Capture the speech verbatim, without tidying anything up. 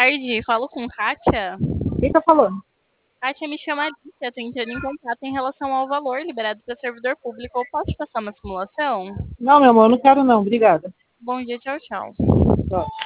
tarde, falo com Kátia. Quem tá falando? Kátia, me chama Alicia, tô entrando em contato em relação ao valor liberado para servidor público. Eu posso passar uma simulação? Não, meu amor, eu não quero não, obrigada. Bom dia, tchau, tchau. Tchau.